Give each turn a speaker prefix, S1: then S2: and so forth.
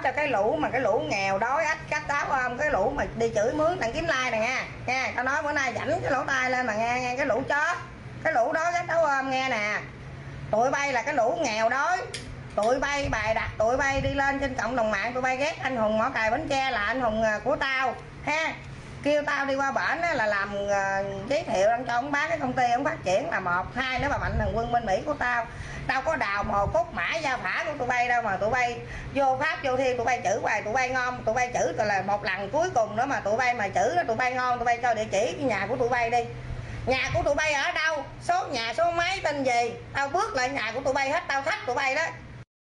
S1: cho cái lũ mà cái lũ nghèo đói ách cách táo ôm, cái lũ mà đi chửi mướn đặng kiếm like nè nghe. Tao nói bữa nay dảnh cái lỗ tai lên mà nghe cái lũ chó, cái lũ đó cách táo ôm nghe nè. Tụi bay là cái lũ nghèo đói, tụi bay bài đặt, tụi bay đi lên trên cộng đồng mạng, tụi bay ghét anh Hùng Mỏ Cày Bến Tre là anh hùng của tao ha. Kêu tao đi qua bển là làm giới thiệu cho ông bán cái công ty ông phát triển là 1, 2 nữa mà Mạnh Thường Quân bên Mỹ của tao. Tao có đào mồ cốt mã gia phả của tụi bay đâu mà tụi bay vô pháp vô thiên, tụi bay chữ hoài, tụi bay ngon, tụi bay chữ là một lần cuối cùng nữa mà tụi bay mà chữ tụi bay ngon, tụi bay cho địa chỉ cái nhà của tụi bay đi. Nhà của tụi bay ở đâu, số nhà số máy tên gì, tao bước lại nhà của tụi bay hết, tao thách tụi bay đó.